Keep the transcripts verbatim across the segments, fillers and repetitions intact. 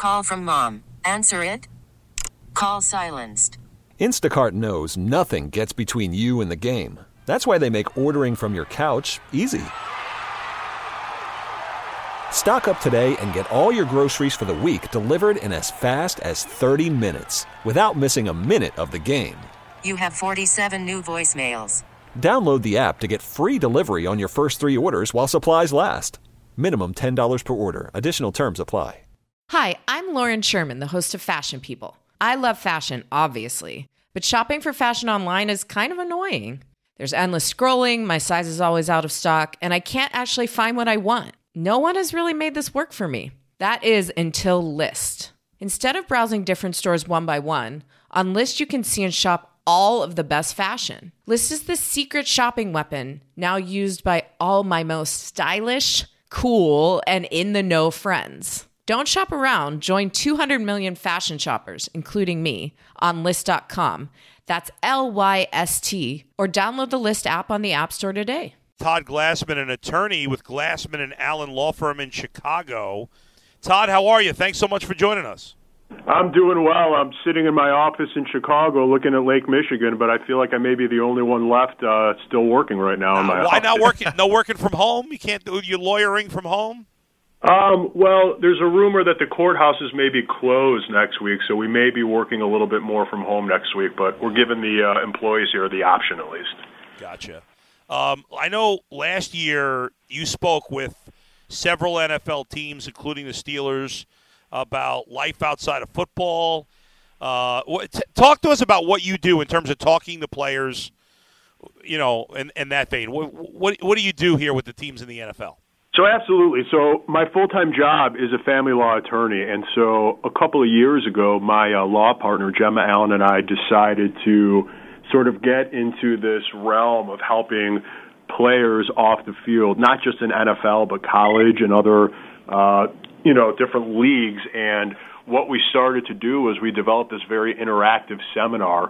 Call from mom. Answer it. Call silenced. Instacart knows nothing gets between you and the game. That's why they make ordering from your couch easy. Stock up today and get all your groceries for the week delivered in as fast as thirty minutes without missing a minute of the game. You have forty-seven new voicemails. Download the app to get free delivery on your first three orders while supplies last. Minimum ten dollars per order. Additional terms apply. Hi, I'm Lauren Sherman, the host of Fashion People. I love fashion, obviously, but shopping for fashion online is kind of annoying. There's endless scrolling, my size is always out of stock, and I can't actually find what I want. No one has really made this work for me. That is until Lyst. Instead of browsing different stores one by one, on Lyst you can see and shop all of the best fashion. Lyst is the secret shopping weapon now used by all my most stylish, cool, and in-the-know friends. Don't shop around. Join two hundred million fashion shoppers, including me, on Lyst dot com. That's L Y S T. Or download the Lyst app on the App Store today. Todd Glassman, an attorney with Glassman and Allen Law Firm in Chicago. Todd, how are you? Thanks so much for joining us. I'm doing well. I'm sitting in my office in Chicago looking at Lake Michigan, but I feel like I may be the only one left uh, still working right now in my uh, office. Why not working? No working from home? You can't do your lawyering from home? Um, well, there's a rumor that the courthouses may be closed next week, so we may be working a little bit more from home next week, but we're giving the uh, employees here the option at least. Gotcha. Um, I know last year you spoke with several N F L teams, including the Steelers, about life outside of football. Uh, what, t- talk to us about what you do in terms of talking to players, you know, and, and that vein. What, what, what do you do here with the teams in the N F L? So absolutely. So my full-time job is a family law attorney, and so a couple of years ago, my uh, law partner, Gemma Allen, and I decided to sort of get into this realm of helping players off the field, not just in N F L, but college and other, uh, you know, different leagues. And what we started to do was we developed this very interactive seminar,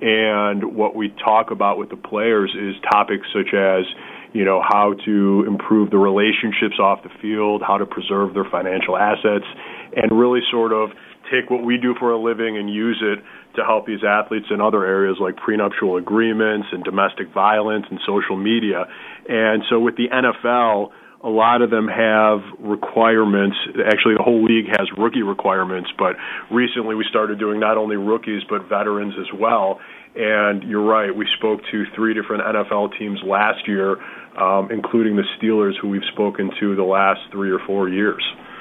and what we talk about with the players is topics such as, you know, how to improve the relationships off the field, how to preserve their financial assets, and really sort of take what we do for a living and use it to help these athletes in other areas like prenuptial agreements and domestic violence and social media. And so with the N F L, a lot of them have requirements. Actually, the whole league has rookie requirements, but recently we started doing not only rookies but veterans as well. And you're right, we spoke to three different N F L teams last year, um, including the Steelers, who we've spoken to the last three or four years.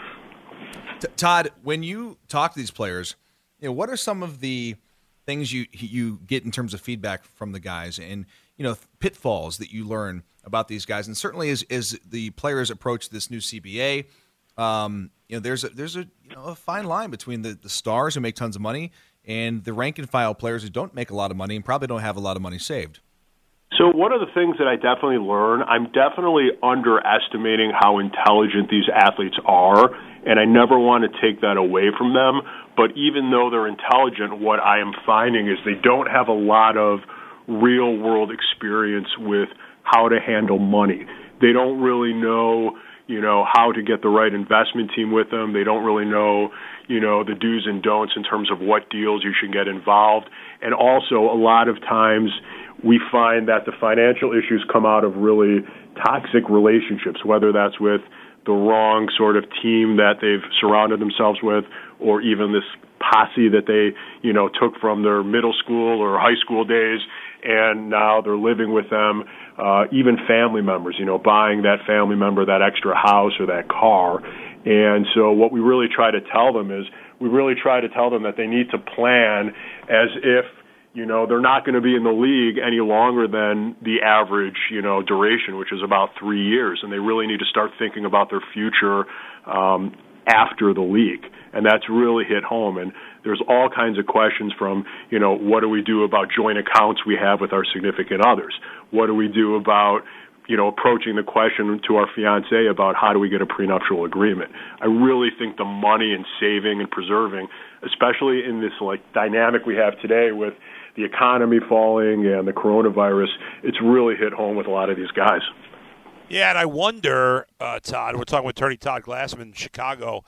T- Todd, when you talk to these players, you know, what are some of the things you you get in terms of feedback from the guys, and you know, pitfalls that you learn about these guys? And certainly, as as the players approach this new C B A, um, you know, there's a there's a you know a fine line between the, the stars who make tons of money and the rank and file players who don't make a lot of money and probably don't have a lot of money saved. So one of the things that I definitely learn, I'm definitely underestimating how intelligent these athletes are, and I never want to take that away from them. But even though they're intelligent, what I am finding is they don't have a lot of real-world experience with how to handle money. They don't really know, you know, how to get the right investment team with them. They don't really know, you know, the do's and don'ts in terms of what deals you should get involved. And also, a lot of times, we find that the financial issues come out of really toxic relationships, whether that's with the wrong sort of team that they've surrounded themselves with, or even this posse that they, you know, took from their middle school or high school days, and now they're living with them. Uh, even family members, you know, buying that family member that extra house or that car. And so what we really try to tell them is we really try to tell them that they need to plan as if, you know, they're not going to be in the league any longer than the average, you know, duration, which is about three years. And they really need to start thinking about their future um, after the league. And that's really hit home. And there's all kinds of questions from, you know, what do we do about joint accounts we have with our significant others? What do we do about, you know, approaching the question to our fiancé about how do we get a prenuptial agreement? I really think the money and saving and preserving, especially in this, like, dynamic we have today with the economy falling and the coronavirus, it's really hit home with a lot of these guys. Yeah, and I wonder, uh, Todd, we're talking with attorney Todd Glassman in Chicago,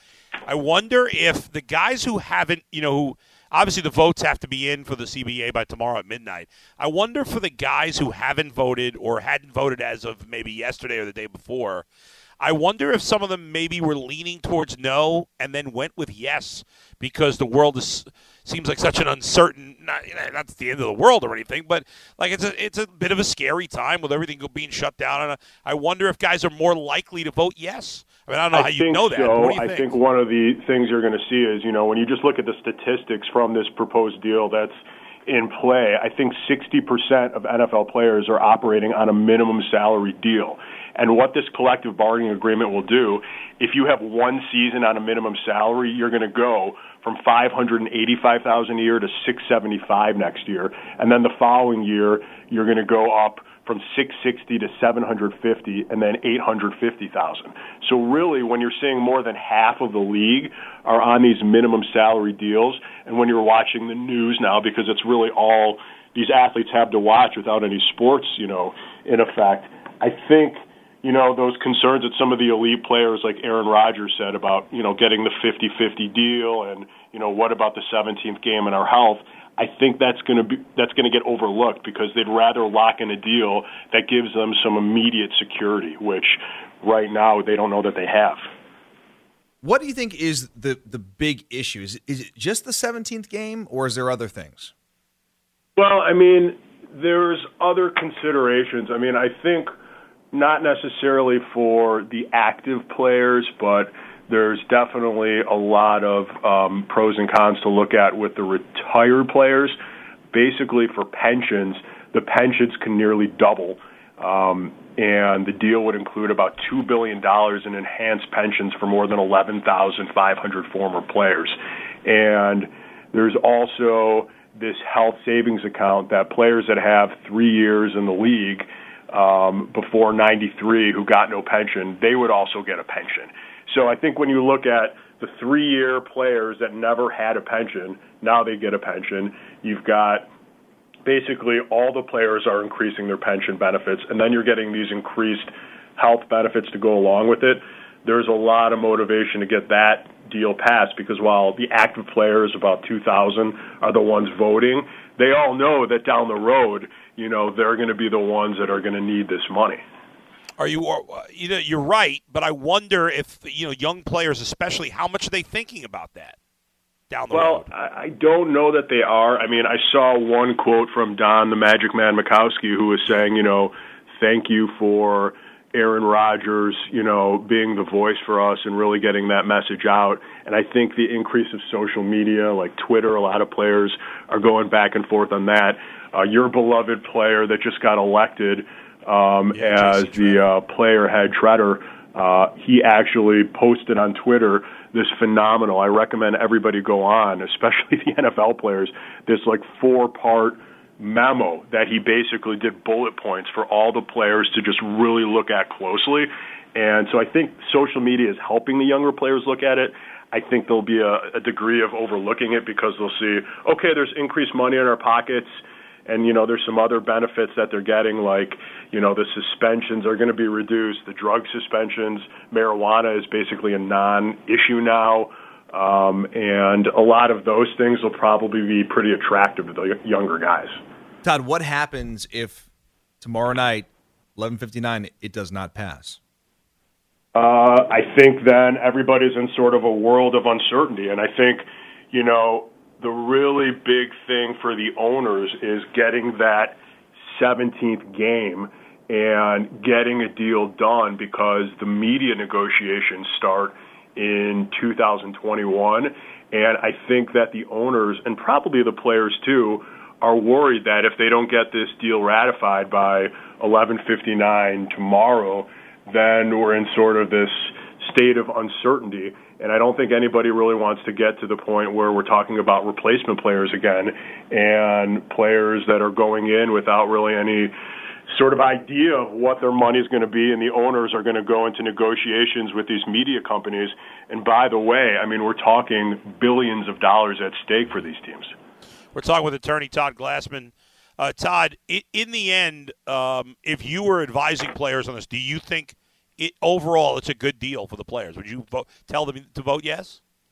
I wonder if the guys who haven't, you know, who obviously the votes have to be in for the C B A by tomorrow at midnight. I wonder for the guys who haven't voted or hadn't voted as of maybe yesterday or the day before, I wonder if some of them maybe were leaning towards no and then went with yes because the world is seems like such an uncertain, not, not the end of the world or anything, but like it's a it's a bit of a scary time with everything being shut down. And I wonder if guys are more likely to vote yes. I mean, I don't know I how you know that. So. What do you I think? think one of the things you're going to see is, you know, when you just look at the statistics from this proposed deal that's in play, I think sixty percent of N F L players are operating on a minimum salary deal. And what this collective bargaining agreement will do, if you have one season on a minimum salary, you're going to go from five hundred eighty-five thousand dollars a year to six hundred seventy-five thousand dollars next year. And then the following year, you're going to go up from six hundred sixty thousand dollars to seven hundred fifty thousand dollars and then eight hundred fifty thousand dollars. So really, when you're seeing more than half of the league are on these minimum salary deals, and when you're watching the news now, because it's really all these athletes have to watch without any sports, you know, in effect, I think, you know, those concerns that some of the elite players like Aaron Rodgers said about, you know, getting the fifty-fifty deal and, you know, what about the seventeenth game and our health, I think that's going to be that's going to get overlooked because they'd rather lock in a deal that gives them some immediate security, which right now they don't know that they have. What do you think is the, the big issue? Is it, is it just the seventeenth game, or is there other things? Well, I mean, there's other considerations. I mean, I think not necessarily for the active players, but there's definitely a lot of um, pros and cons to look at with the retired players. Basically, for pensions, the pensions can nearly double, um, and the deal would include about two billion dollars in enhanced pensions for more than eleven thousand five hundred former players. And there's also this health savings account that players that have three years in the league um, before ninety-three who got no pension, they would also get a pension. So I think when you look at the three-year players that never had a pension, now they get a pension. You've got basically all the players are increasing their pension benefits, and then you're getting these increased health benefits to go along with it. There's a lot of motivation to get that deal passed because while the active players, about two thousand, are the ones voting, they all know that down the road, you know, they're going to be the ones that are going to need this money. Are you, you know, you're right, but I wonder if, you know, young players especially, how much are they thinking about that down the well, road? Well, I, I don't know that they are. I mean, I saw one quote from Don the Magic Man Mikowski who was saying, you know, thank you for Aaron Rodgers, you know, being the voice for us and really getting that message out. And I think the increase of social media, like Twitter, a lot of players are going back and forth on that. Uh, your beloved player that just got elected Um, yeah, as the uh, player head Treader, uh, he actually posted on Twitter this phenomenal, I recommend everybody go on, especially the N F L players, this like four-part memo that he basically did bullet points for all the players to just really look at closely. And so I think social media is helping the younger players look at it. I think there'll be a, a degree of overlooking it because they'll see, okay, there's increased money in our pockets, and, you know, there's some other benefits that they're getting, like, you know, the suspensions are going to be reduced, the drug suspensions, marijuana is basically a non-issue now, um, and a lot of those things will probably be pretty attractive to the younger guys. Todd, what happens if tomorrow night, eleven fifty-nine, it does not pass? Uh, I think then everybody's in sort of a world of uncertainty, and I think, you know, the really big thing for the owners is getting that seventeenth game and getting a deal done because the media negotiations start in two thousand twenty-one. And I think that the owners, and probably the players too, are worried that if they don't get this deal ratified by eleven fifty-nine tomorrow, then we're in sort of this state of uncertainty. And I don't think anybody really wants to get to the point where we're talking about replacement players again and players that are going in without really any sort of idea of what their money is going to be, and the owners are going to go into negotiations with these media companies. And by the way, I mean, we're talking billions of dollars at stake for these teams. We're talking with attorney Todd Glassman. Uh, Todd, in the end, um, if you were advising players on this, do you think it, overall it's a good deal for the players? Would you vote, tell them to vote yes?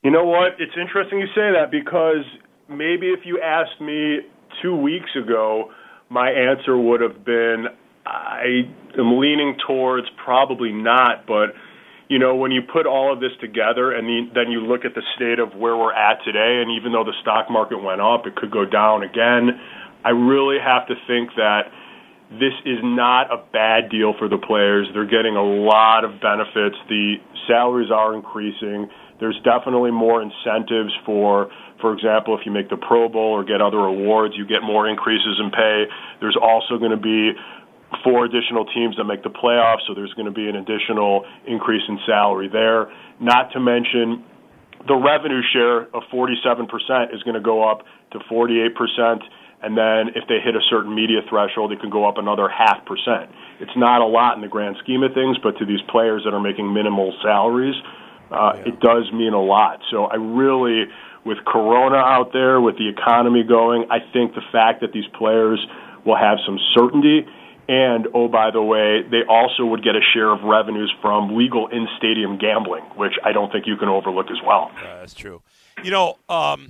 You know what? It's interesting you say that because maybe if you asked me two weeks ago, my answer would have been I am leaning towards probably not, but you know, when you put all of this together and the, then you look at the state of where we're at today, and even though the stock market went up, it could go down again, I really have to think that this is not a bad deal for the players. They're getting a lot of benefits. The salaries are increasing. There's definitely more incentives for, for example, if you make the Pro Bowl or get other awards, you get more increases in pay. There's also going to be four additional teams that make the playoffs, so there's going to be an additional increase in salary there. Not to mention the revenue share of forty-seven percent is going to go up to forty-eight percent, and then if they hit a certain media threshold, it can go up another half percent. It's not a lot in the grand scheme of things, but to these players that are making minimal salaries, uh, yeah. it does mean a lot. So I really, with Corona out there, with the economy going, I think the fact that these players will have some certainty. And, oh, by the way, they also would get a share of revenues from legal in-stadium gambling, which I don't think you can overlook as well. Uh, that's true. You know, um,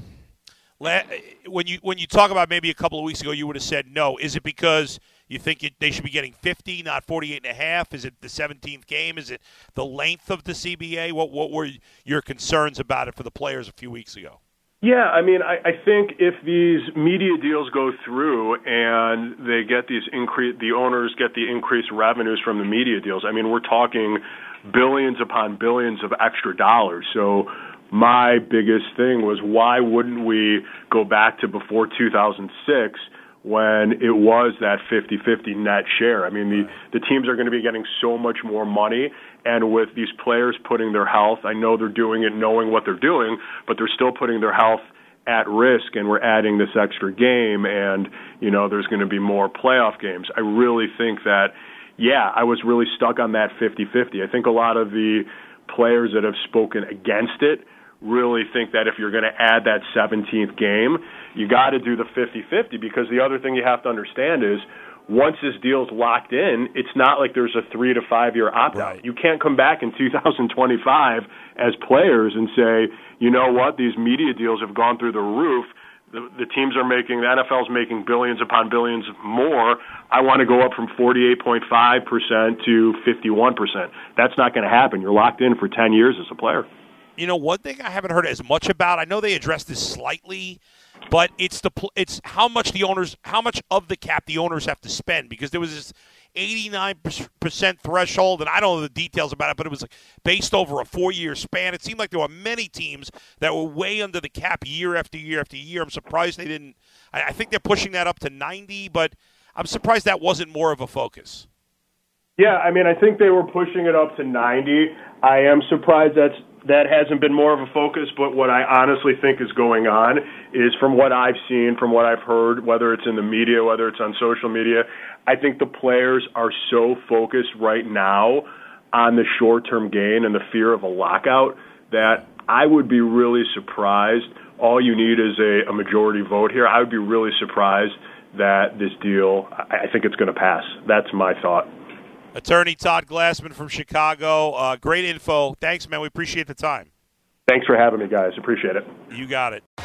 when you when you talk about maybe a couple of weeks ago, you would have said no. Is it because you think it, they should be getting fifty, not forty-eight and a half? Is it the seventeenth game? Is it the length of the C B A? What what were your concerns about it for the players a few weeks ago? Yeah, I mean, I, I think if these media deals go through and they get these increase, the owners get the increased revenues from the media deals. I mean, we're talking billions upon billions of extra dollars. So my biggest thing was, why wouldn't we go back to before two thousand six when it was that fifty-fifty net share? I mean, the, the teams are going to be getting so much more money. And with these players putting their health, I know they're doing it knowing what they're doing, but they're still putting their health at risk, and we're adding this extra game, and, you know, there's going to be more playoff games. I really think that, yeah, I was really stuck on that fifty-fifty. I think a lot of the players that have spoken against it really think that if you're going to add that seventeenth game, you got to do the fifty-fifty, because the other thing you have to understand is, once this deal's locked in, it's not like there's a three to five year opt out. Right. You can't come back in two thousand twenty-five as players and say, you know what, these media deals have gone through the roof. The, the teams are making, the N F L's making billions upon billions more. I want to go up from forty-eight point five percent to fifty-one percent. That's not going to happen. You're locked in for ten years as a player. You know, one thing I haven't heard as much about, I know they addressed this slightly, but it's the it's how much the owners, how much of the cap the owners have to spend, because there was this eighty-nine percent threshold, and I don't know the details about it, but it was like based over a four-year span. It seemed like there were many teams that were way under the cap year after year after year. I'm surprised they didn't. I, I think they're pushing that up to ninety, but I'm surprised that wasn't more of a focus. Yeah, I mean, I think they were pushing it up to ninety. I am surprised that's that hasn't been more of a focus, but what I honestly think is going on is, from what I've seen, from what I've heard, whether it's in the media, whether it's on social media, I think the players are so focused right now on the short-term gain and the fear of a lockout that I would be really surprised. All you need is a, a majority vote here. I would be really surprised that this deal, I think it's going to pass. That's my thought. Attorney Todd Glassman from Chicago. Uh, great info. Thanks, man. We appreciate the time. Thanks for having me, guys. Appreciate it. You got it.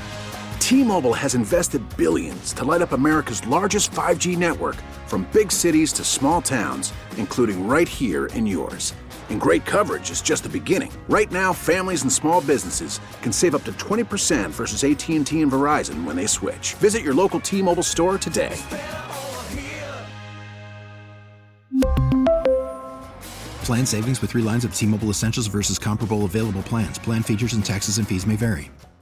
T-Mobile has invested billions to light up America's largest five G network, from big cities to small towns, including right here in yours. And great coverage is just the beginning. Right now, families and small businesses can save up to twenty percent versus A T and T and Verizon when they switch. Visit your local T-Mobile store today. Plan savings with three lines of T-Mobile Essentials versus comparable available plans. Plan features and taxes and fees may vary.